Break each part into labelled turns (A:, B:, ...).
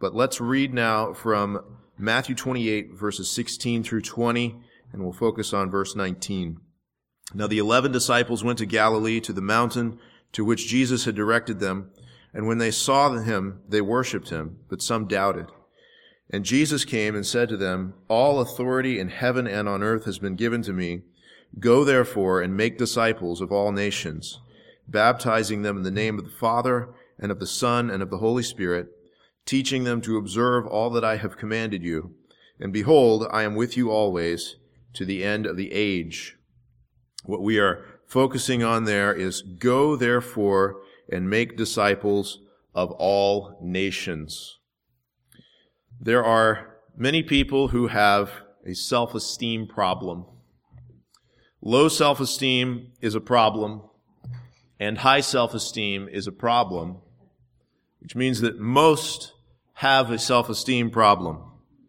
A: But let's read now from Matthew 28, verses 16 through 20, and we'll focus on verse 19. Now the 11 disciples went to Galilee, to the mountain to which Jesus had directed them. And when they saw him, they worshipped him, but some doubted. And Jesus came and said to them, All authority in heaven and on earth has been given to me. Go therefore and make disciples of all nations, baptizing them in the name of the Father and of the Son and of the Holy Spirit, teaching them to observe all that I have commanded you. And behold, I am with you always to the end of the age. What we are focusing on there is go therefore and make disciples of all nations. There are many people who have a self-esteem problem. Low self-esteem is a problem, and high self-esteem is a problem, which means that most have a self-esteem problem.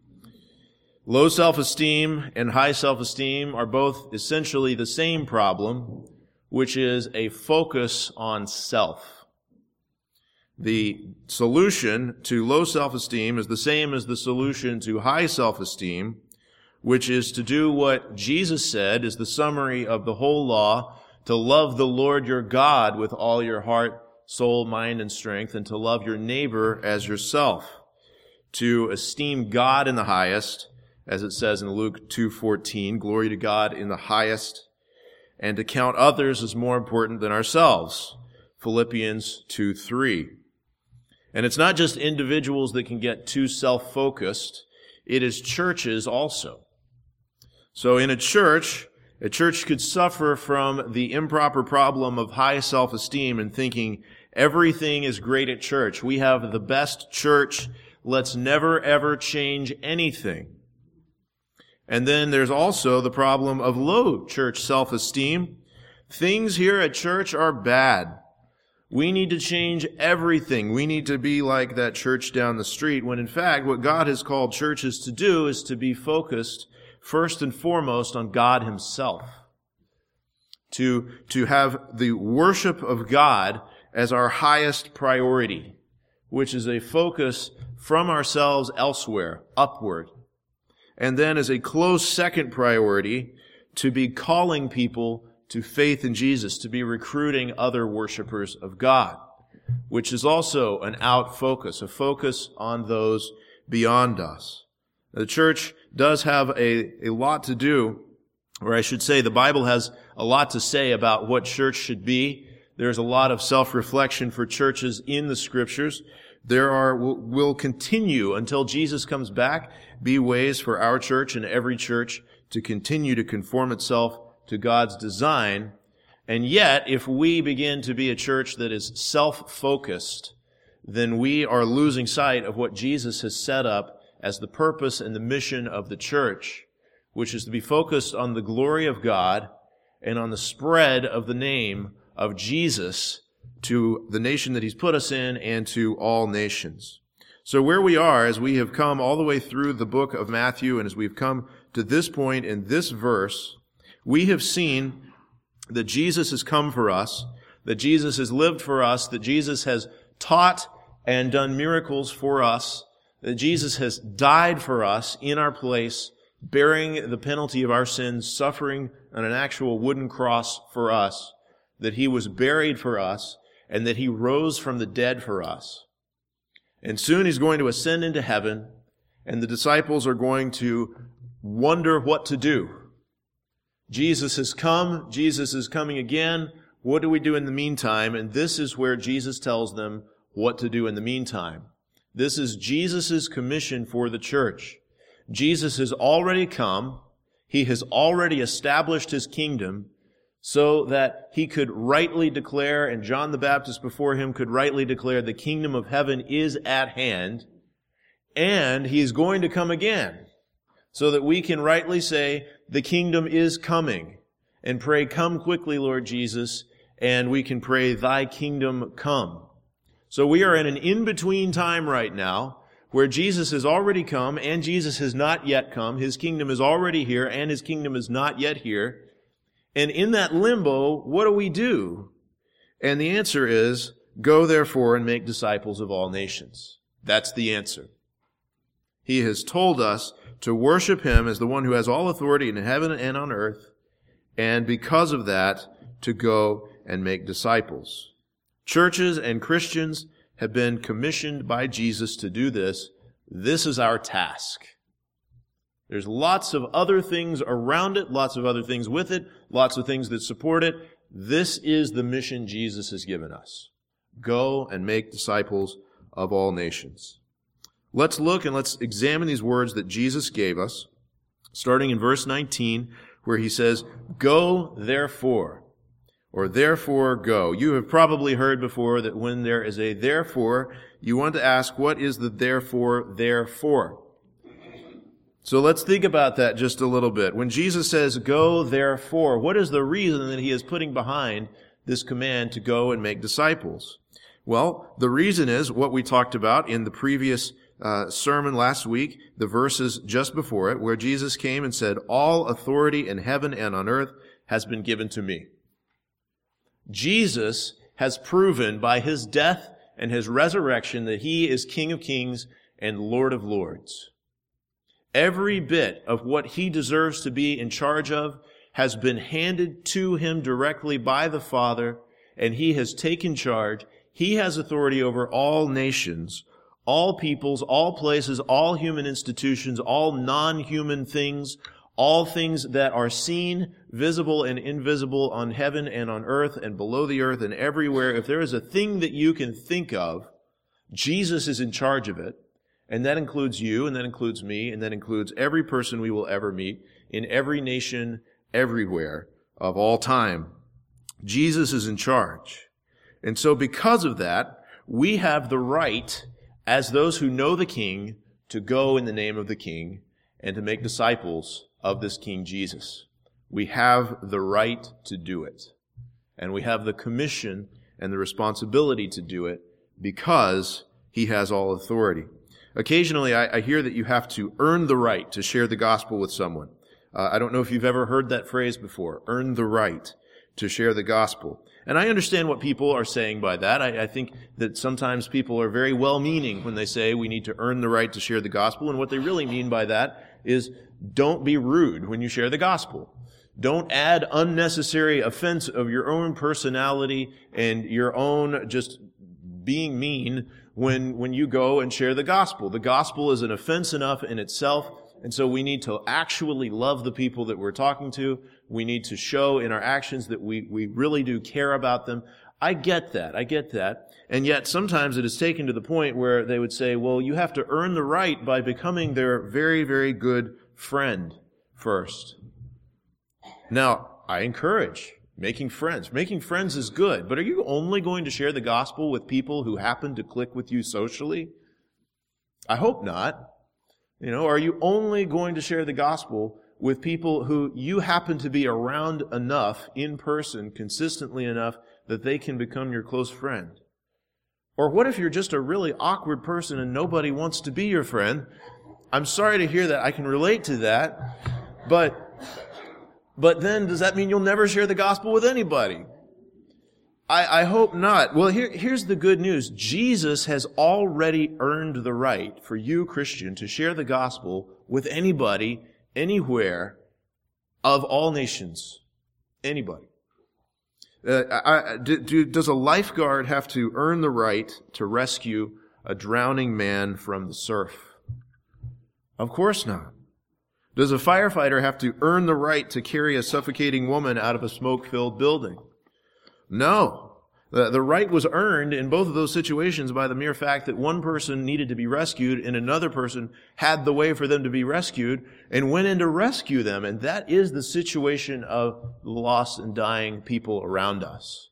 A: Low self-esteem and high self-esteem are both essentially the same problem, which is a focus on self. The solution to low self-esteem is the same as the solution to high self-esteem, which is to do what Jesus said is the summary of the whole law, to love the Lord your God with all your heart, soul, mind, and strength, and to love your neighbor as yourself, to esteem God in the highest, as it says in Luke 2:14, glory to God in the highest, and to count others as more important than ourselves, Philippians 2:3. And it's not just individuals that can get too self-focused, it is churches also. So in a church could suffer from the improper problem of high self-esteem and thinking everything is great at church. We have the best church. Let's never ever change anything. And then there's also the problem of low church self-esteem. Things here at church are bad. We need to change everything. We need to be like that church down the street, when in fact what God has called churches to do is to be focused first and foremost on God Himself. To have the worship of God as our highest priority, which is a focus from ourselves elsewhere, upward. And then as a close second priority, to be calling people to faith in Jesus, to be recruiting other worshipers of God, which is also an out focus, a focus on those beyond us. The church does have a lot to do, or I should say the Bible has a lot to say about what church should be. There's a lot of self-reflection for churches in the Scriptures. Will continue until Jesus comes back, be ways for our church and every church to continue to conform itself to God's design. And yet, if we begin to be a church that is self-focused, then we are losing sight of what Jesus has set up as the purpose and the mission of the church, which is to be focused on the glory of God and on the spread of the name of Jesus to the nation that He's put us in and to all nations. So where we are, as we have come all the way through the book of Matthew, and as we've come to this point in this verse, we have seen that Jesus has come for us, that Jesus has lived for us, that Jesus has taught and done miracles for us, that Jesus has died for us in our place, bearing the penalty of our sins, suffering on an actual wooden cross for us, that He was buried for us, and that He rose from the dead for us. And soon He's going to ascend into heaven, and the disciples are going to wonder what to do. Jesus has come. Jesus is coming again. What do we do in the meantime? And this is where Jesus tells them what to do in the meantime. This is Jesus' commission for the church. Jesus has already come. He has already established His kingdom so that He could rightly declare, and John the Baptist before Him could rightly declare, the kingdom of heaven is at hand, and He is going to come again, so that we can rightly say, the kingdom is coming, and pray, come quickly, Lord Jesus, and we can pray, thy kingdom come. So we are in an in-between time right now, where Jesus has already come, and Jesus has not yet come. His kingdom is already here, and His kingdom is not yet here. And in that limbo, what do we do? And the answer is, go therefore and make disciples of all nations. That's the answer. He has told us to worship Him as the one who has all authority in heaven and on earth, and because of that, to go and make disciples. Churches and Christians have been commissioned by Jesus to do this. This is our task. There's lots of other things around it, lots of other things with it, lots of things that support it. This is the mission Jesus has given us. Go and make disciples of all nations. Let's look and let's examine these words that Jesus gave us, starting in verse 19, where He says, "Go therefore," or "therefore go." You have probably heard before that when there is a therefore, you want to ask, what is the therefore there for? So let's think about that just a little bit. When Jesus says, "Go therefore," what is the reason that He is putting behind this command to go and make disciples? Well, the reason is what we talked about in the previous sermon last week, the verses just before it, where Jesus came and said, "All authority in heaven and on earth has been given to me." Jesus has proven by His death and His resurrection that He is King of kings and Lord of lords. Every bit of what He deserves to be in charge of has been handed to Him directly by the Father, and He has taken charge. He has authority over all nations, all peoples, all places, all human institutions, all non-human things, all things that are seen, visible and invisible on heaven and on earth and below the earth and everywhere. If there is a thing that you can think of, Jesus is in charge of it. And that includes you, and that includes me, and that includes every person we will ever meet in every nation, everywhere, of all time. Jesus is in charge. And so because of that, we have the right, as those who know the King, to go in the name of the King and to make disciples of this King Jesus. We have the right to do it. And we have the commission and the responsibility to do it because He has all authority. Occasionally, I hear that you have to earn the right to share the gospel with someone. I don't know if you've ever heard that phrase before, earn the right to share the gospel. And I understand what people are saying by that. I think that sometimes people are very well-meaning when they say we need to earn the right to share the gospel. And what they really mean by that is don't be rude when you share the gospel. Don't add unnecessary offense of your own personality and your own just being mean when you go and share the gospel. The gospel is an offense enough in itself, and so we need to actually love the people that we're talking to. We need to show in our actions that we really do care about them. I get that. And yet sometimes it is taken to the point where they would say, well, you have to earn the right by becoming their very, very good friend first. Now, I encourage making friends. Making friends is good, but are you only going to share the gospel with people who happen to click with you socially? I hope not. Are you only going to share the gospel with people who you happen to be around enough in person, consistently enough, that they can become your close friend? Or what if you're just a really awkward person and nobody wants to be your friend? I'm sorry to hear that. I can relate to that. But then, does that mean you'll never share the gospel with anybody? I hope not. Well, here's the good news. Jesus has already earned the right for you, Christian, to share the gospel with anybody, anywhere, of all nations. Anybody. Does a lifeguard have to earn the right to rescue a drowning man from the surf? Of course not. Does a firefighter have to earn the right to carry a suffocating woman out of a smoke-filled building? No. The right was earned in both of those situations by the mere fact that one person needed to be rescued and another person had the way for them to be rescued and went in to rescue them. And that is the situation of lost and dying people around us.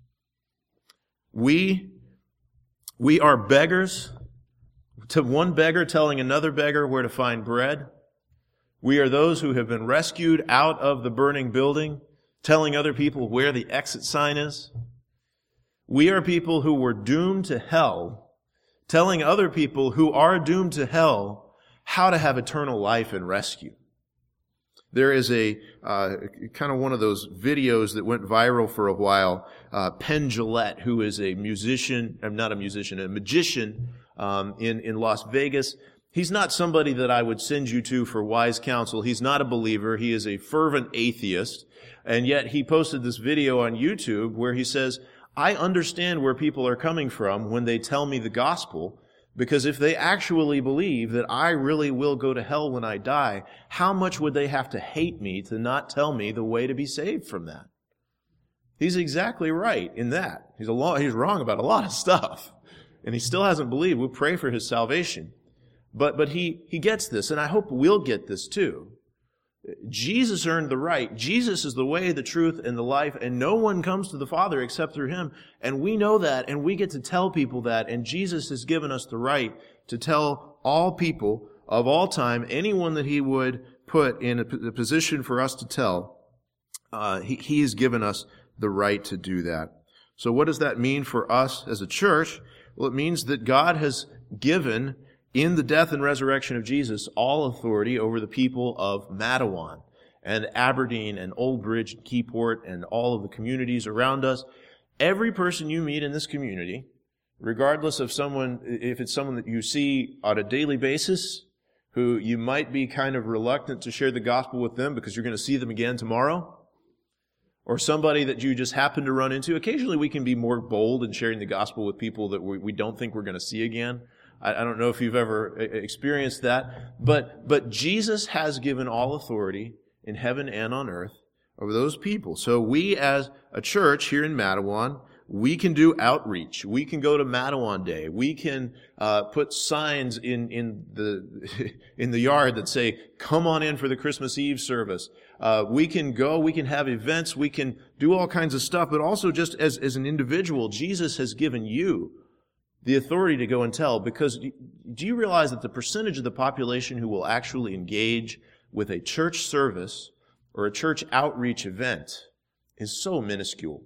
A: We are beggars, to one beggar telling another beggar where to find bread. We are those who have been rescued out of the burning building, telling other people where the exit sign is. We are people who were doomed to hell, telling other people who are doomed to hell how to have eternal life and rescue. There is a kind of one of those videos that went viral for a while. Penn Jillette, who is a magician in Las Vegas. He's not somebody that I would send you to for wise counsel. He's not a believer. He is a fervent atheist. And yet he posted this video on YouTube where he says, I understand where people are coming from when they tell me the gospel, because if they actually believe that I really will go to hell when I die, how much would they have to hate me to not tell me the way to be saved from that? He's exactly right in that. He's wrong about a lot of stuff. And he still hasn't believed. We'll pray for his salvation. But he gets this, and I hope we'll get this too. Jesus earned the right. Jesus is the way, the truth, and the life, and no one comes to the Father except through him. And we know that, and we get to tell people that, and Jesus has given us the right to tell all people of all time, anyone that he would put in a position for us to tell, he has given us the right to do that. So what does that mean for us as a church? Well, it means that God has given, in the death and resurrection of Jesus, all authority over the people of Matawan and Aberdeen and Old Bridge and Keyport and all of the communities around us. Every person you meet in this community, regardless of if it's someone that you see on a daily basis, who you might be kind of reluctant to share the gospel with them because you're going to see them again tomorrow, or somebody that you just happen to run into. Occasionally we can be more bold in sharing the gospel with people that we don't think we're going to see again. I don't know if you've ever experienced that, but Jesus has given all authority in heaven and on earth over those people. So we as a church here in Matawan, we can do outreach. We can go to Matawan Day. We can put signs in the yard that say, come on in for the Christmas Eve service. We can go, we can have events, we can do all kinds of stuff, but also just as an individual, Jesus has given you the authority to go and tell, because do you realize that the percentage of the population who will actually engage with a church service or a church outreach event is so minuscule?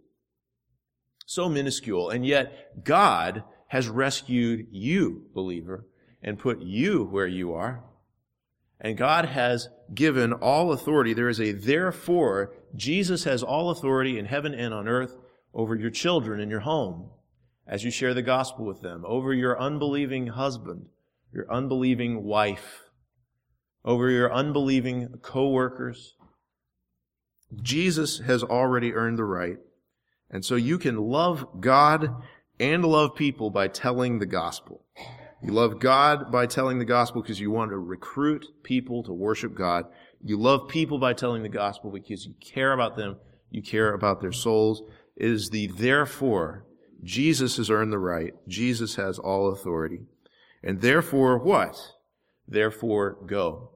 A: So minuscule. And yet God has rescued you, believer, and put you where you are. And God has given all authority. There is a therefore. Jesus has all authority in heaven and on earth over your children in your home, as you share the gospel with them, over your unbelieving husband, your unbelieving wife, over your unbelieving co-workers. Jesus has already earned the right. And so you can love God and love people by telling the gospel. You love God by telling the gospel because you want to recruit people to worship God. You love people by telling the gospel because you care about them, you care about their souls. It is the therefore. Jesus has earned the right. Jesus has all authority. And therefore what? Therefore go.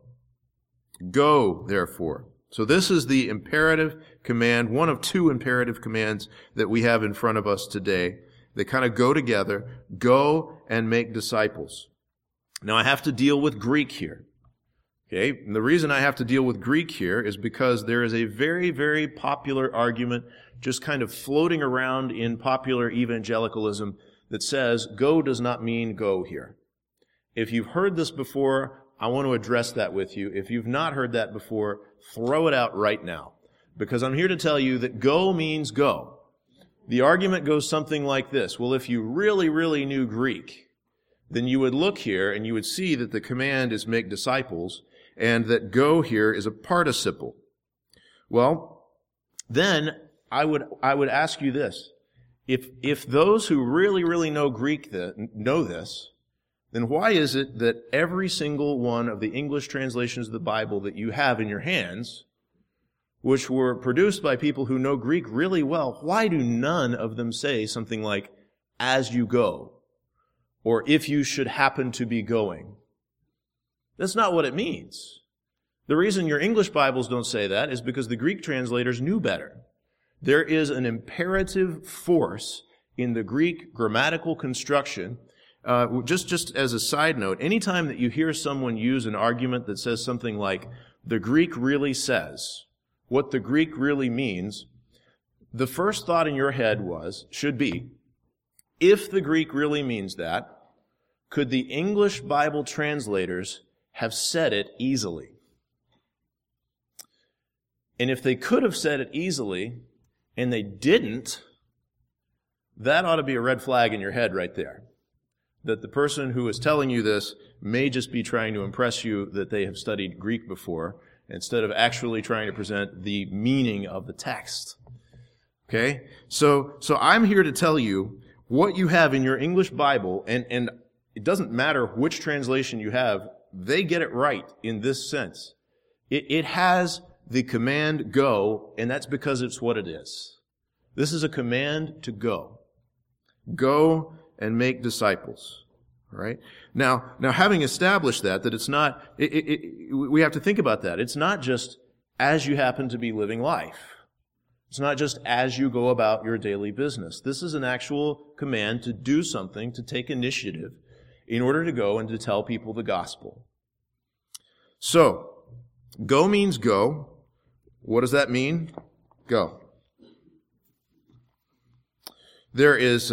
A: Go, therefore. So this is the imperative command, one of two imperative commands that we have in front of us today. They kind of go together. Go and make disciples. Now I have to deal with Greek here. Okay? And the reason I have to deal with Greek here is because there is a very, very popular argument just kind of floating around in popular evangelicalism that says go does not mean go here. If you've heard this before, I want to address that with you. If you've not heard that before, throw it out right now. Because I'm here to tell you that go means go. The argument goes something like this. Well, if you really, really knew Greek, then you would look here and you would see that the command is make disciples and that go here is a participle. Well, then I would ask you this. If those who really, really know Greek know this, then why is it that every single one of the English translations of the Bible that you have in your hands, which were produced by people who know Greek really well, why do none of them say something like, as you go, or if you should happen to be going? That's not what it means. The reason your English Bibles don't say that is because the Greek translators knew better. There is an imperative force in the Greek grammatical construction. Just as a side note, anytime that you hear someone use an argument that says something like, the Greek really says, what the Greek really means, the first thought in your head should be, if the Greek really means that, could the English Bible translators have said it easily? And if they could have said it easily, and they didn't, that ought to be a red flag in your head right there. that the person who is telling you this may just be trying to impress you that they have studied Greek before, instead of actually trying to present the meaning of the text. Okay? So I'm here to tell you what you have in your English Bible, and it doesn't matter which translation you have, they get it right in this sense. It has the command go, and that's because it's what it is. This is a command to go. Go and make disciples. All right? Now having established that it's not, we have to think about that. It's not just as you happen to be living life. It's not just as you go about your daily business. This is an actual command to do something, to take initiative in order to go and to tell people the gospel. So, go means go. What does that mean? Go. There is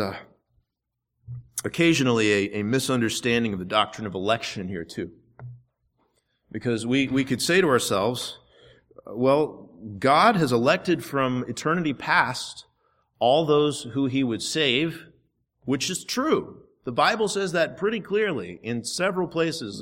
A: occasionally a misunderstanding of the doctrine of election here too. Because we could say to ourselves, well, God has elected from eternity past all those who He would save, which is true. The Bible says that pretty clearly in several places.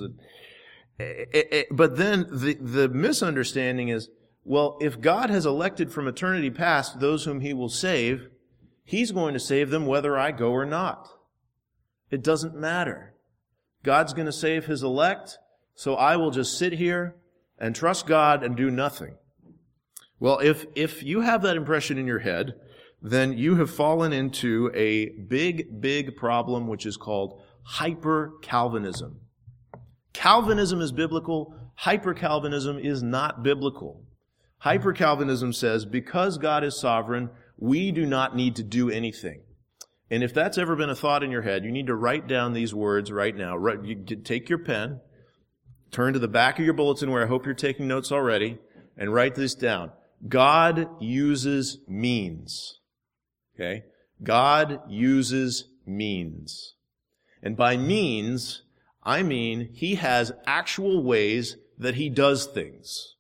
A: But then the misunderstanding is, well, if God has elected from eternity past those whom He will save, He's going to save them whether I go or not. It doesn't matter. God's going to save His elect, so I will just sit here and trust God and do nothing. Well, if you have that impression in your head, then you have fallen into a big problem which is called hyper-Calvinism. Calvinism is biblical. Hyper-Calvinism is not biblical. Hyper-Calvinism says, because God is sovereign, we do not need to do anything. And if that's ever been a thought in your head, you need to write down these words right now. Take your pen, turn to the back of your bulletin where I hope you're taking notes already, and write this down. God uses means. Okay? God uses means. And by means, I mean He has actual ways that He does things.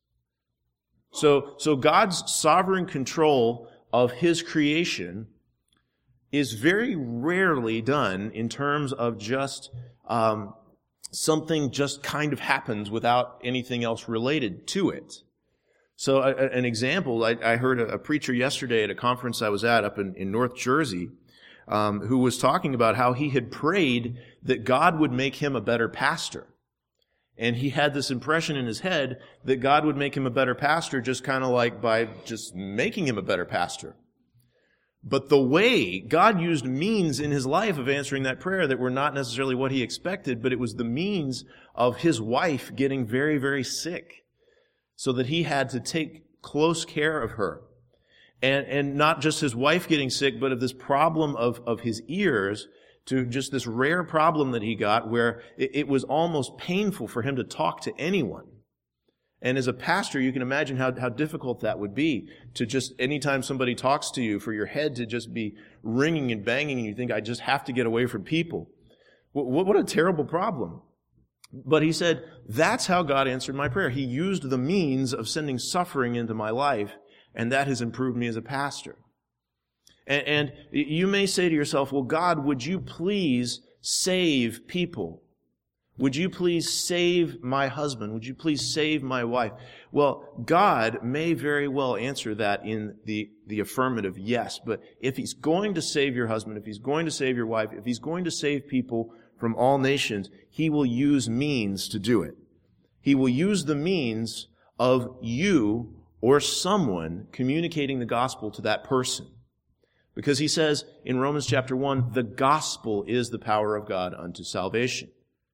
A: So God's sovereign control of His creation is very rarely done in terms of just something just kind of happens without anything else related to it. So an example, I heard a preacher yesterday at a conference I was at up in North Jersey who was talking about how he had prayed that God would make him a better pastor. And he had this impression in his head that God would make him a better pastor just kind of like by just making him a better pastor. But the way God used means in his life of answering that prayer that were not necessarily what he expected, but it was the means of his wife getting very, very sick so that he had to take close care of her. And not just his wife getting sick, but of this problem of his ears, to just this rare problem that he got where it was almost painful for him to talk to anyone. And as a pastor, you can imagine how difficult that would be to just, anytime somebody talks to you, for your head to just be ringing and banging and you think, I just have to get away from people. What a terrible problem. But he said, that's how God answered my prayer. He used the means of sending suffering into my life, and that has improved me as a pastor. And you may say to yourself, well, God, would you please save people? Would you please save my husband? Would you please save my wife? Well, God may very well answer that in the affirmative, yes. But if He's going to save your husband, if He's going to save your wife, if He's going to save people from all nations, He will use means to do it. He will use the means of you or someone communicating the gospel to that person. Because He says in Romans chapter 1, the gospel is the power of God unto salvation.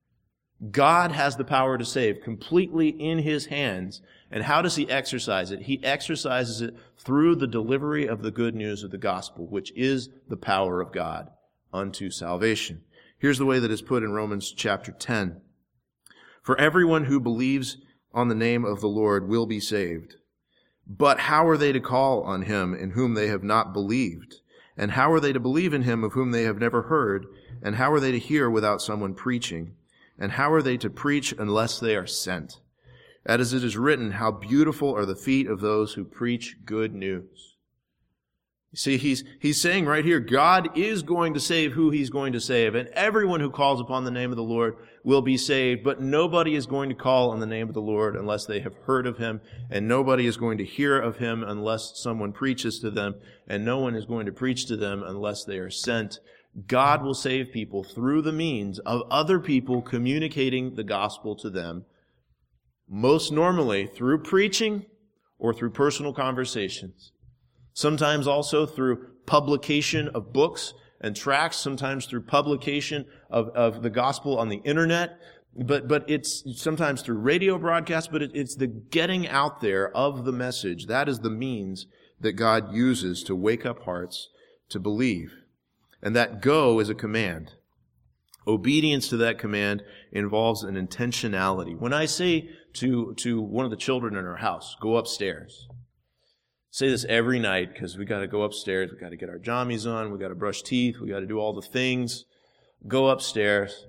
A: God has the power to save completely in His hands. And how does He exercise it? He exercises it through the delivery of the good news of the gospel, which is the power of God unto salvation. Here's the way that it's put in Romans chapter 10. For everyone who believes on the name of the Lord will be saved. But how are they to call on Him in whom they have not believed? And how are they to believe in Him of whom they have never heard? And how are they to hear without someone preaching? And how are they to preach unless they are sent? As it is written, how beautiful are the feet of those who preach good news. You see, he's saying right here, God is going to save who he's going to save, and everyone who calls upon the name of the Lord will be saved, but nobody is going to call on the name of the Lord unless they have heard of him, and nobody is going to hear of him unless someone preaches to them, and no one is going to preach to them unless they are sent. God will save people through the means of other people communicating the gospel to them, most normally through preaching or through personal conversations. Sometimes also through publication of books and tracts, sometimes through publication of the gospel on the internet, but it's sometimes through radio broadcasts, but it's the getting out there of the message. That is the means that God uses to wake up hearts to believe. And that go is a command. Obedience to that command involves an intentionality. When I say to one of the children in our house, go upstairs, say this every night because we got to go upstairs. We got to get our jammies on. We got to brush teeth. We got to do all the things. Go upstairs.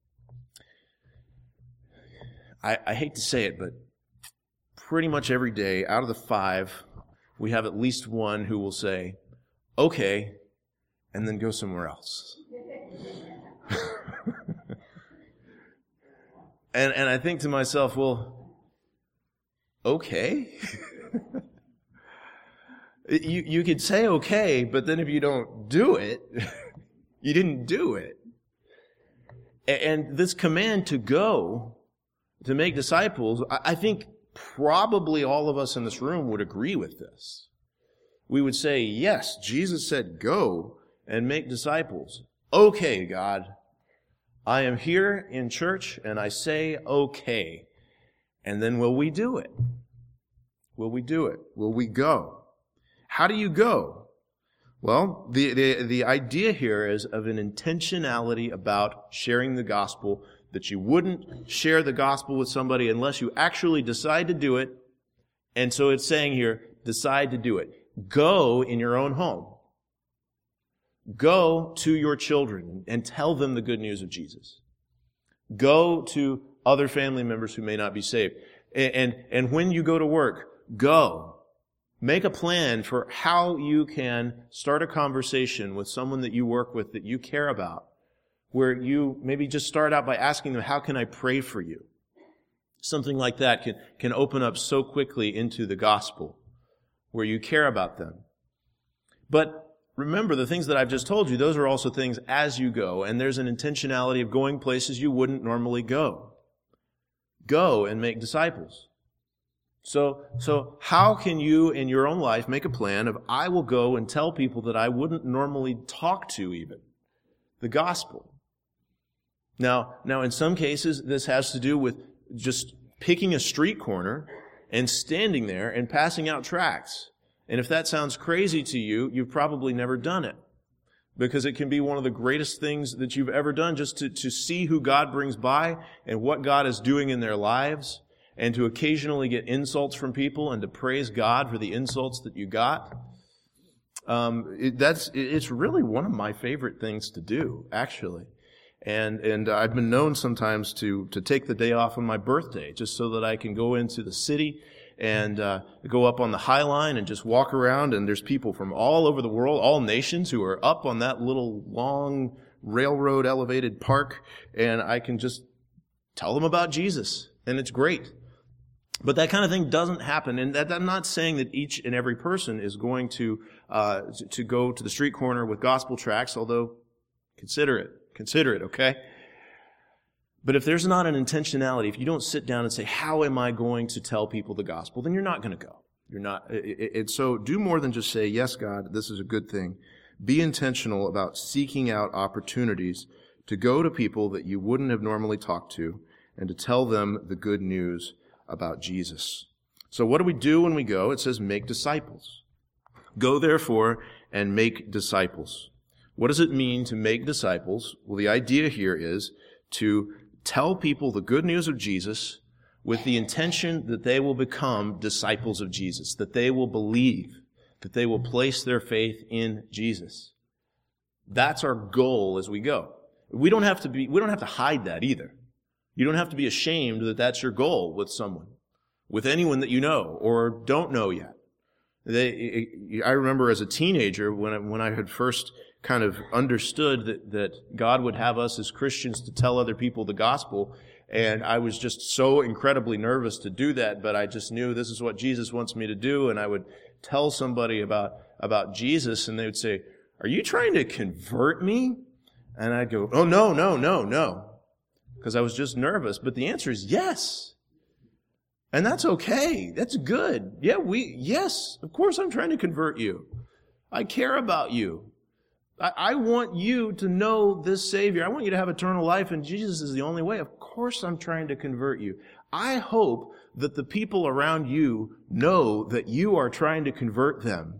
A: I hate to say it, but pretty much every day out of the 5, we have at least one who will say, okay, and then go somewhere else. and I think to myself, well, okay. You could say okay, but then if you don't do it, you didn't do it. And this command to go, to make disciples, I think probably all of us in this room would agree with this. We would say, yes, Jesus said go and make disciples. Okay, God, I am here in church and I say okay. And then will we do it? Will we do it? Will we go? How do you go? Well, the idea here is of an intentionality about sharing the gospel, that you wouldn't share the gospel with somebody unless you actually decide to do it. And so it's saying here, decide to do it. Go in your own home. Go to your children and tell them the good news of Jesus. Go to other family members who may not be saved. And when you go to work, go. Make a plan for how you can start a conversation with someone that you work with that you care about, where you maybe just start out by asking them, how can I pray for you? Something like that can open up so quickly into the gospel, where you care about them. But remember, the things that I've just told you, those are also things as you go, and there's an intentionality of going places you wouldn't normally go. Go and make disciples. So how can you in your own life make a plan of, I will go and tell people that I wouldn't normally talk to even, the gospel? Now in some cases, this has to do with just picking a street corner and standing there and passing out tracts. And if that sounds crazy to you, you've probably never done it, because it can be one of the greatest things that you've ever done, just to see who God brings by and what God is doing in their lives, and to occasionally get insults from people and to praise God for the insults that you got. It's really one of my favorite things to do, actually. And I've been known sometimes to take the day off on my birthday just so that I can go into the city and go up on the High Line and just walk around, and there's people from all over the world, all nations, who are up on that little long railroad elevated park, and I can just tell them about Jesus, and it's great. But that kind of thing doesn't happen, and I'm not saying that each and every person is going to go to the street corner with gospel tracts, although consider it, okay? But if there's not an intentionality, if you don't sit down and say, how am I going to tell people the gospel, then you're not going to go. You're not. So do more than just say, yes, God, this is a good thing. Be intentional about seeking out opportunities to go to people that you wouldn't have normally talked to and to tell them the good news about Jesus. So what do we do when we go? It says, make disciples. Go, therefore, and make disciples. What does it mean to make disciples? Well, the idea here is to tell people the good news of Jesus with the intention that they will become disciples of Jesus, that they will believe, that they will place their faith in Jesus. That's our goal as we go. We don't have to hide that either. You don't have to be ashamed that that's your goal with someone, with anyone that you know or don't know yet. I remember as a teenager when I had first kind of understood that God would have us as Christians to tell other people the gospel, and I was just so incredibly nervous to do that, but I just knew this is what Jesus wants me to do, and I would tell somebody about Jesus, and they would say, "Are you trying to convert me?" And I'd go, "Oh, no," because I was just nervous. But the answer is yes. And that's okay. That's good. Yes, of course I'm trying to convert you. I care about you. I want you to know this Savior. I want you to have eternal life, and Jesus is the only way. Of course I'm trying to convert you. I hope that the people around you know that you are trying to convert them.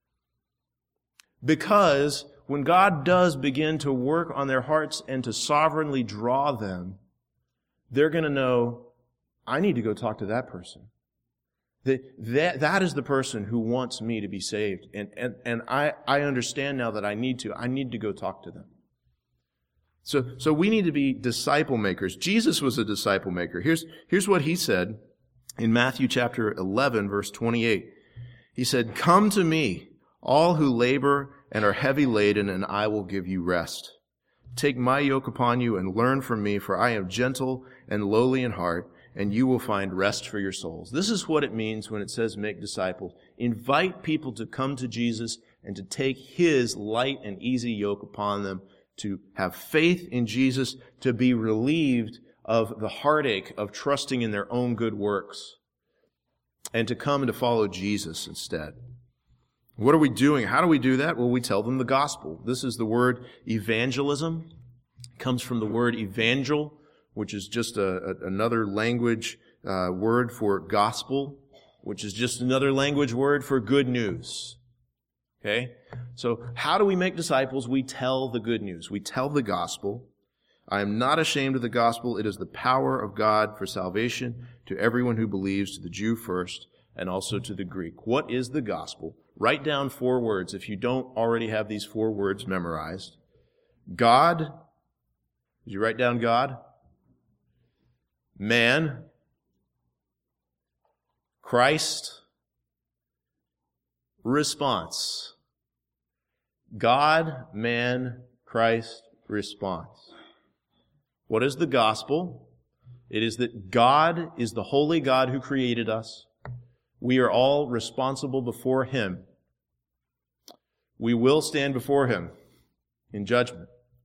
A: Because when God does begin to work on their hearts and to sovereignly draw them, they're going to know, I need to go talk to that person. That is the person who wants me to be saved. And I understand now that I need to go talk to them. So we need to be disciple makers. Jesus was a disciple maker. Here's what he said in Matthew chapter 11, verse 28. He said, "Come to me, all who labor and are heavy laden, and I will give you rest. Take my yoke upon you and learn from me, for I am gentle and lowly in heart, and you will find rest for your souls." This is what it means when it says make disciples. Invite people to come to Jesus and to take His light and easy yoke upon them, to have faith in Jesus, to be relieved of the heartache of trusting in their own good works, and to come and to follow Jesus instead. What are we doing? How do we do that? Well, we tell them the gospel. This is the word evangelism. It comes from the word evangel, which is just another language word for gospel, which is just another language word for good news. Okay? So how do we make disciples? We tell the good news. We tell the gospel. I am not ashamed of the gospel. It is the power of God for salvation to everyone who believes, to the Jew first, and also to the Greek. What is the gospel? Write down 4 words if you don't already have these 4 words memorized. God. Did you write down God? Man. Christ. Response. God, man, Christ, response. What is the gospel? It is that God is the holy God who created us. We are all responsible before Him. We will stand before Him in judgment.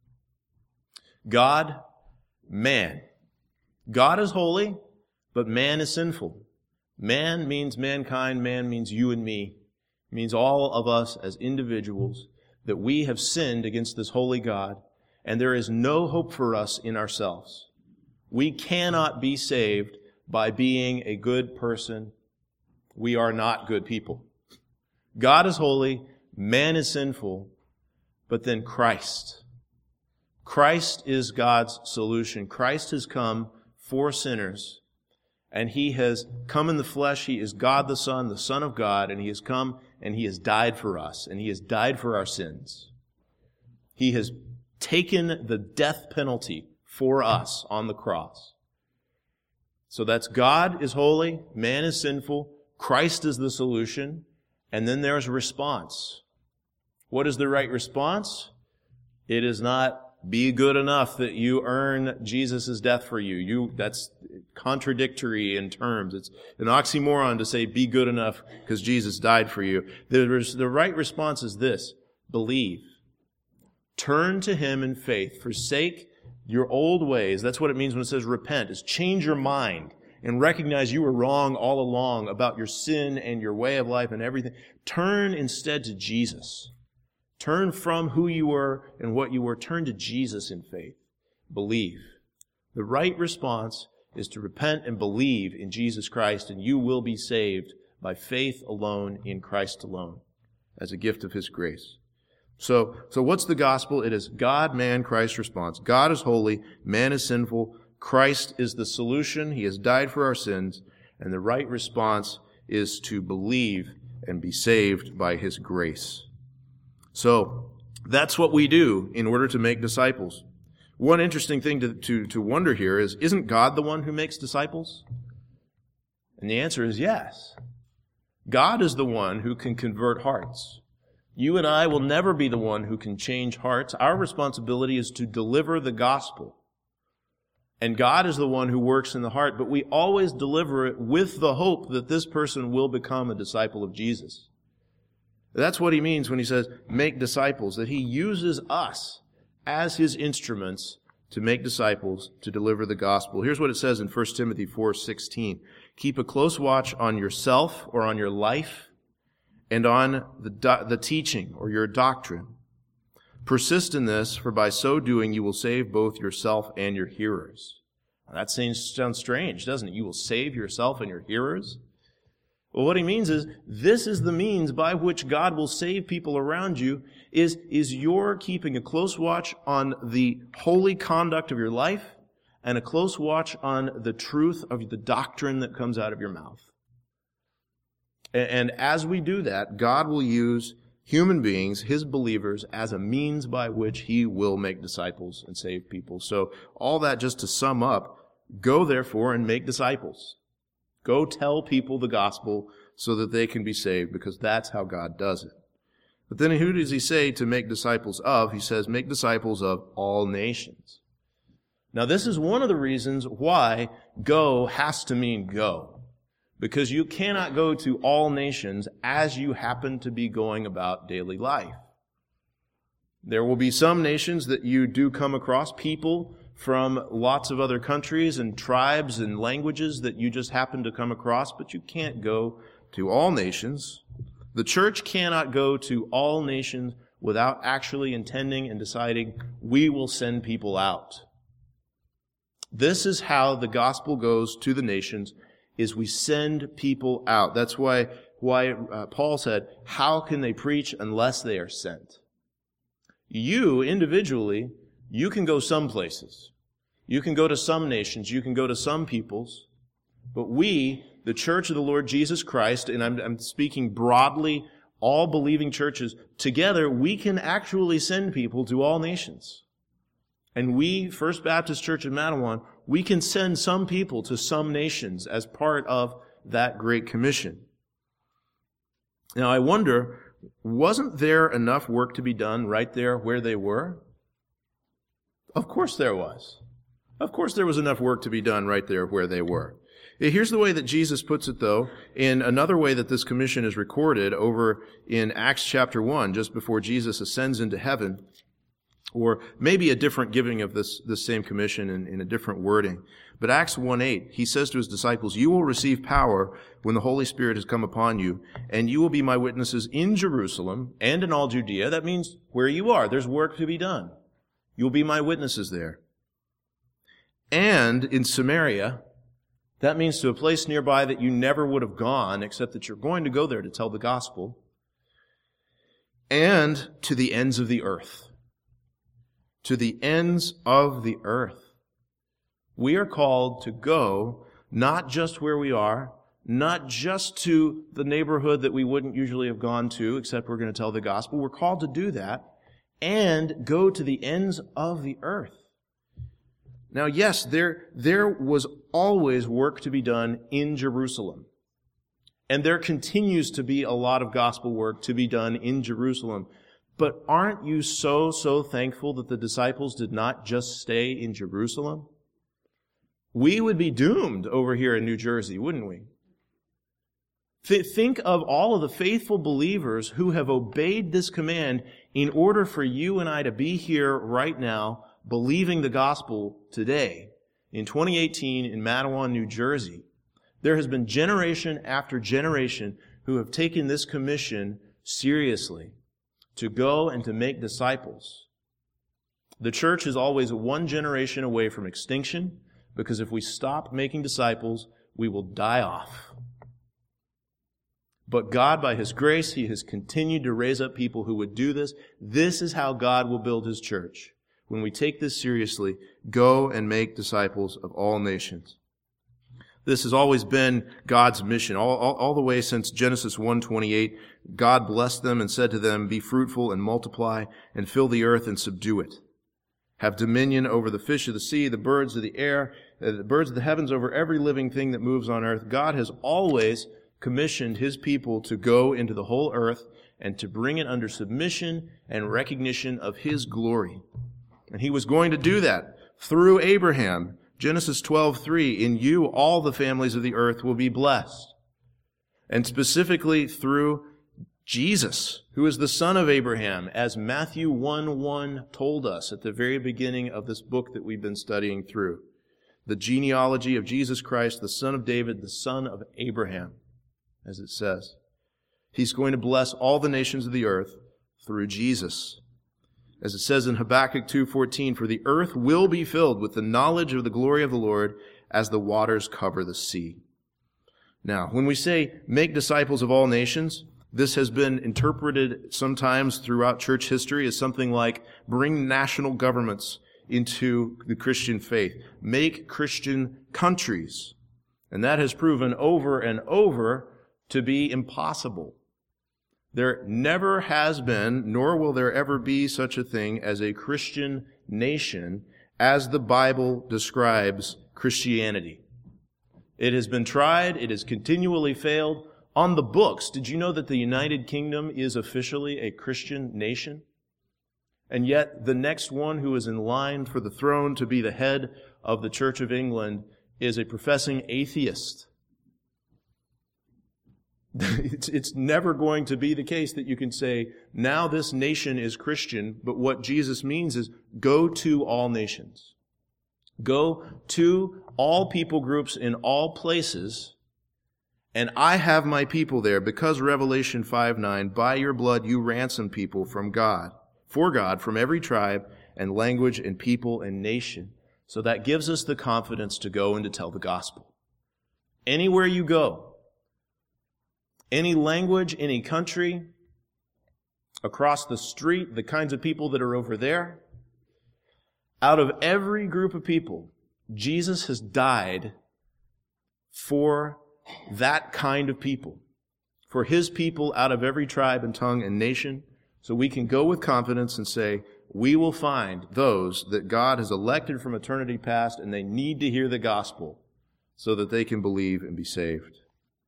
A: God, man. God is holy, but man is sinful. Man means mankind. Man means you and me. It means all of us as individuals, that we have sinned against this holy God, and there is no hope for us in ourselves. We cannot be saved by being a good person. We are not good people. God is holy, man is sinful, but then Christ. Christ is God's solution. Christ has come for sinners, and He has come in the flesh. He is God the Son of God, and He has come and He has died for us, and He has died for our sins. He has taken the death penalty for us on the cross. So that's God is holy, man is sinful, Christ is the solution, and then there's a response. What is the right response? It is not be good enough that you earn Jesus' death for you. That's contradictory in terms. It's an oxymoron to say be good enough because Jesus died for you. The right response is this: believe. Turn to Him in faith. Forsake your old ways. That's what it means when it says repent, is change your mind and recognize you were wrong all along about your sin and your way of life and everything. Turn instead to Jesus. Turn from who you were and what you were. Turn to Jesus in faith. Believe. The right response is to repent and believe in Jesus Christ, and you will be saved by faith alone in Christ alone as a gift of His grace. So what's the gospel? It is God, man, Christ response. God is holy, man is sinful, Christ is the solution. He has died for our sins, and the right response is to believe and be saved by His grace. So that's what we do in order to make disciples. One interesting thing to wonder here is, isn't God the one who makes disciples? And the answer is yes. God is the one who can convert hearts. You and I will never be the one who can change hearts. Our responsibility is to deliver the gospel. And God is the one who works in the heart, but we always deliver it with the hope that this person will become a disciple of Jesus. That's what he means when he says, make disciples, that he uses us as his instruments to make disciples, to deliver the gospel. Here's what it says in 1 Timothy 4:16. Keep a close watch on yourself or on your life and on the teaching or your doctrine. Persist in this, for by so doing you will save both yourself and your hearers. Now, that sounds strange, doesn't it? You will save yourself and your hearers? Well, what he means is, this is the means by which God will save people around you, is your keeping a close watch on the holy conduct of your life and a close watch on the truth of the doctrine that comes out of your mouth. And as we do that, God will use human beings, his believers, as a means by which he will make disciples and save people. So all that just to sum up, go therefore and make disciples. Go tell people the gospel so that they can be saved, because that's how God does it. But then who does he say to make disciples of? He says, make disciples of all nations. Now this is one of the reasons why go has to mean go. Because you cannot go to all nations as you happen to be going about daily life. There will be some nations that you do come across, people from lots of other countries and tribes and languages that you just happen to come across, but you can't go to all nations. The church cannot go to all nations without actually intending and deciding, we will send people out. This is how the gospel goes to the nations, is we send people out. That's why Paul said, how can they preach unless they are sent? You, individually, you can go some places. You can go to some nations. You can go to some peoples. But we, the Church of the Lord Jesus Christ, and I'm speaking broadly, all believing churches, together we can actually send people to all nations. And we, First Baptist Church of Mattawan, we can send some people to some nations as part of that Great Commission. Now I wonder, wasn't there enough work to be done right there where they were? Of course there was. Of course there was enough work to be done right there where they were. Here's the way that Jesus puts it, though, in another way that this commission is recorded over in Acts chapter 1, just before Jesus ascends into heaven. Or maybe a different giving of this same commission in a different wording. But Acts 1:8, he says to his disciples, you will receive power when the Holy Spirit has come upon you, and you will be my witnesses in Jerusalem and in all Judea. That means where you are, there's work to be done. You'll be my witnesses there. And in Samaria, that means to a place nearby that you never would have gone, except that you're going to go there to tell the gospel. And to the ends of the earth. To the ends of the earth. We are called to go, not just where we are, not just to the neighborhood that we wouldn't usually have gone to, except we're going to tell the gospel. We're called to do that, and go to the ends of the earth. Now, yes, there was always work to be done in Jerusalem. And there continues to be a lot of gospel work to be done in Jerusalem. But aren't you so thankful that the disciples did not just stay in Jerusalem? We would be doomed over here in New Jersey, wouldn't we? Think of all of the faithful believers who have obeyed this command in order for you and I to be here right now, believing the gospel today. In 2018 in Mattawan, New Jersey, there has been generation after generation who have taken this commission seriously, to go and to make disciples. The church is always one generation away from extinction, because if we stop making disciples, we will die off. But God, by His grace, He has continued to raise up people who would do this. This is how God will build His church. When we take this seriously, go and make disciples of all nations. This has always been God's mission. All the way since Genesis 1:28, God blessed them and said to them, be fruitful and multiply and fill the earth and subdue it. Have dominion over the fish of the sea, the birds of the air, the birds of the heavens, over every living thing that moves on earth. God has always commissioned his people to go into the whole earth and to bring it under submission and recognition of his glory. And he was going to do that through Abraham. Genesis 12:3, in you all the families of the earth will be blessed. And specifically through Jesus, who is the son of Abraham, as Matthew 1:1 told us at the very beginning of this book that we've been studying through. The genealogy of Jesus Christ, the son of David, the son of Abraham, as it says. He's going to bless all the nations of the earth through Jesus. As it says in Habakkuk 2:14, for the earth will be filled with the knowledge of the glory of the Lord as the waters cover the sea. Now, when we say make disciples of all nations, this has been interpreted sometimes throughout church history as something like bring national governments into the Christian faith, make Christian countries. And that has proven over and over to be impossible. There never has been, nor will there ever be such a thing as a Christian nation as the Bible describes Christianity. It has been tried, it has continually failed. On the books, did you know that the United Kingdom is officially a Christian nation? And yet, the next one who is in line for the throne to be the head of the Church of England is a professing atheist. It's never going to be the case that you can say, now this nation is Christian, but what Jesus means is go to all nations. Go to all people groups in all places, and I have my people there, because Revelation 5:9, by your blood you ransom people for God, from every tribe and language and people and nation. So that gives us the confidence to go and to tell the gospel. Anywhere you go, any language, any country, across the street, the kinds of people that are over there, out of every group of people, Jesus has died for that kind of people, for his people out of every tribe and tongue and nation. So we can go with confidence and say, we will find those that God has elected from eternity past, and they need to hear the gospel so that they can believe and be saved.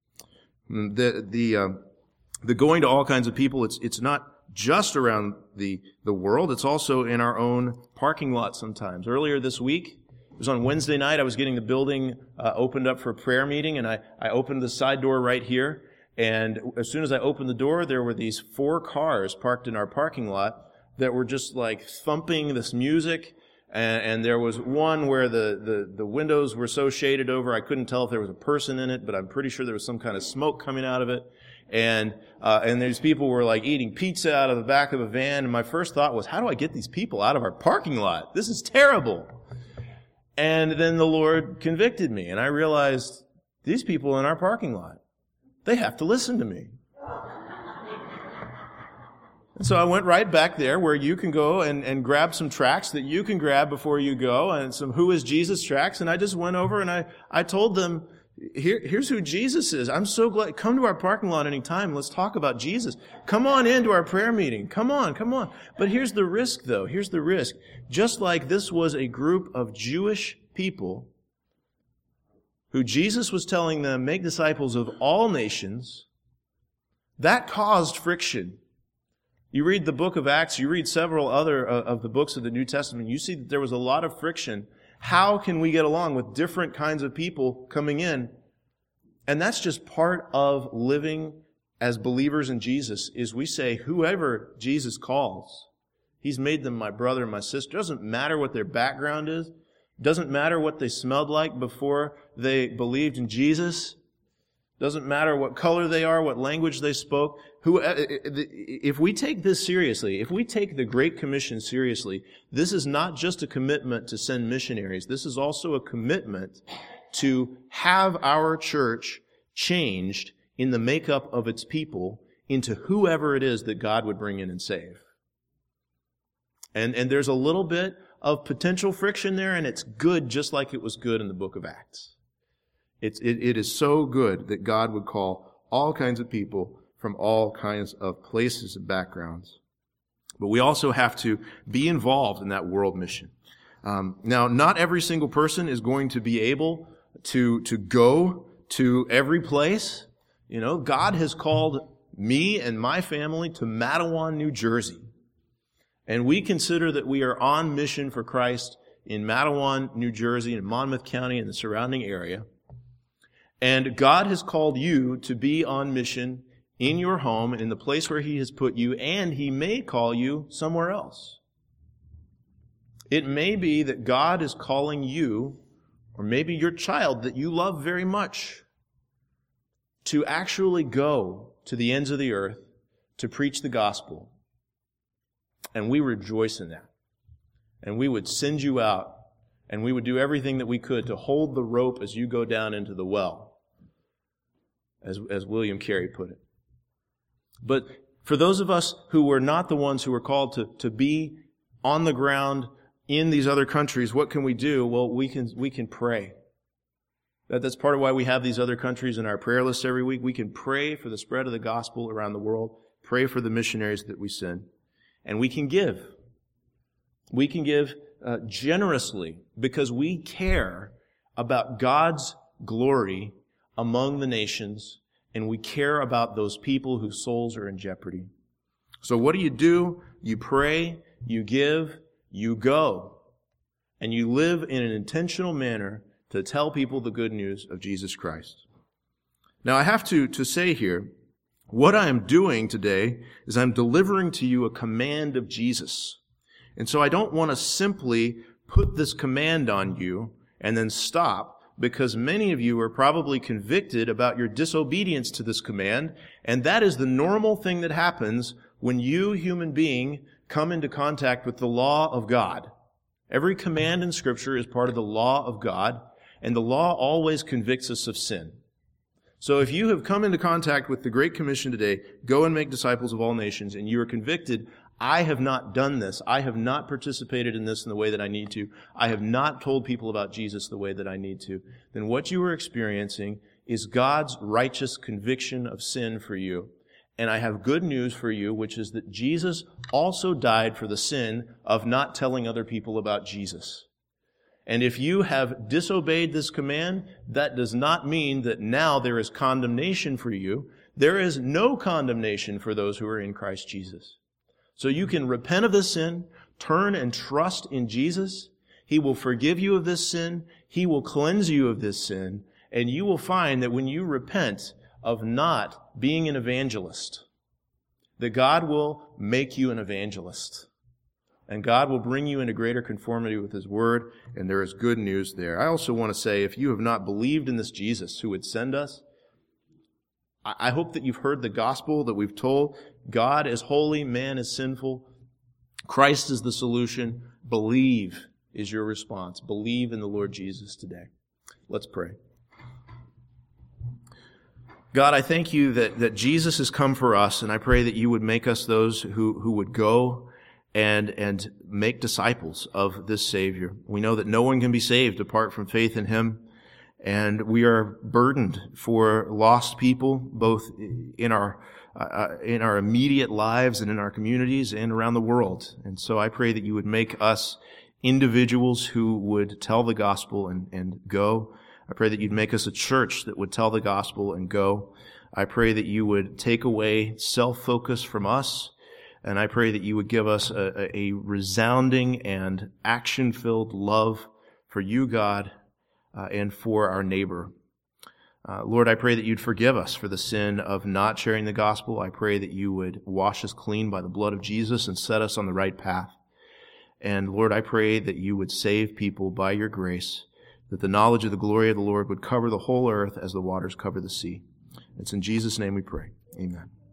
A: The going to all kinds of people, it's not just around the world, it's also in our own parking lot sometimes. Earlier this week, it was on Wednesday night, I was getting the building opened up for a prayer meeting, and I opened the side door right here. And as soon as I opened the door, there were these 4 cars parked in our parking lot that were just like thumping this music. And there was one where the windows were so shaded over, I couldn't tell if there was a person in it, but I'm pretty sure there was some kind of smoke coming out of it. And these people were like eating pizza out of the back of a van. And my first thought was, how do I get these people out of our parking lot? This is terrible. And then the Lord convicted me, and I realized these people in our parking lot, they have to listen to me. And so I went right back there where you can go and grab some tracts that you can grab before you go, and some Who is Jesus tracts, and I just went over and I told them, here's who Jesus is. I'm so glad. Come to our parking lot anytime. Let's talk about Jesus. Come on into our prayer meeting. Come on. But here's the risk, though. Here's the risk. Just like this was a group of Jewish people who Jesus was telling them, make disciples of all nations, that caused friction. You read the book of Acts, you read several other of the books of the New Testament, you see that there was a lot of friction. How can we get along with different kinds of people coming in? And that's just part of living as believers in Jesus, is we say, whoever Jesus calls, He's made them my brother and my sister. It doesn't matter what their background is. It doesn't matter what they smelled like before they believed in Jesus. Doesn't matter what color they are, what language they spoke. If we take this seriously, if we take the Great Commission seriously, this is not just a commitment to send missionaries. This is also a commitment to have our church changed in the makeup of its people into whoever it is that God would bring in and save. And there's a little bit of potential friction there, and it's good just like it was good in the book of Acts. It is so good that God would call all kinds of people from all kinds of places and backgrounds. But we also have to be involved in that world mission. Now, not every single person is going to be able to go to every place. You know, God has called me and my family to Matawan, New Jersey. And we consider that we are on mission for Christ in Matawan, New Jersey, and Monmouth County and the surrounding area. And God has called you to be on mission in your home, in the place where He has put you, and He may call you somewhere else. It may be that God is calling you, or maybe your child that you love very much, to actually go to the ends of the earth to preach the gospel. And we rejoice in that. And we would send you out, and we would do everything that we could to hold the rope as you go down into the well, as William Carey put it. But for those of us who were not the ones who were called to be on the ground in these other countries, what can we do? Well, we can pray. That's part of why we have these other countries in our prayer list every week. We can pray for the spread of the gospel around the world, pray for the missionaries that we send, and we can give. We can give generously because we care about God's glory among the nations, and we care about those people whose souls are in jeopardy. So what do? You pray, you give, you go, and you live in an intentional manner to tell people the good news of Jesus Christ. Now, I have to say here, what I am doing today is I'm delivering to you a command of Jesus. And so I don't want to simply put this command on you and then stop, because many of you are probably convicted about your disobedience to this command, and that is the normal thing that happens when you, human being, come into contact with the law of God. Every command in Scripture is part of the law of God, and the law always convicts us of sin. So if you have come into contact with the Great Commission today, go and make disciples of all nations, and you are convicted, I have not done this, I have not participated in this in the way that I need to, I have not told people about Jesus the way that I need to, then what you are experiencing is God's righteous conviction of sin for you. And I have good news for you, which is that Jesus also died for the sin of not telling other people about Jesus. And if you have disobeyed this command, that does not mean that now there is condemnation for you. There is no condemnation for those who are in Christ Jesus. So you can repent of this sin, turn and trust in Jesus. He will forgive you of this sin. He will cleanse you of this sin. And you will find that when you repent of not being an evangelist, that God will make you an evangelist. And God will bring you into greater conformity with His Word, and there is good news there. I also want to say, if you have not believed in this Jesus who would send us, I hope that you've heard the gospel that we've told. God is holy, man is sinful. Christ is the solution. Believe is your response. Believe in the Lord Jesus today. Let's pray. God, I thank you that Jesus has come for us, and I pray that you would make us those who would go and make disciples of this Savior. We know that no one can be saved apart from faith in Him, and we are burdened for lost people, both in our immediate lives and in our communities and around the world. And so I pray that you would make us individuals who would tell the gospel and go. I pray that you'd make us a church that would tell the gospel and go. I pray that you would take away self-focus from us, and I pray that you would give us a resounding and action-filled love for you, God, and for our neighbor. Lord, I pray that you'd forgive us for the sin of not sharing the gospel. I pray that you would wash us clean by the blood of Jesus and set us on the right path. And Lord, I pray that you would save people by your grace, that the knowledge of the glory of the Lord would cover the whole earth as the waters cover the sea. It's in Jesus' name we pray. Amen.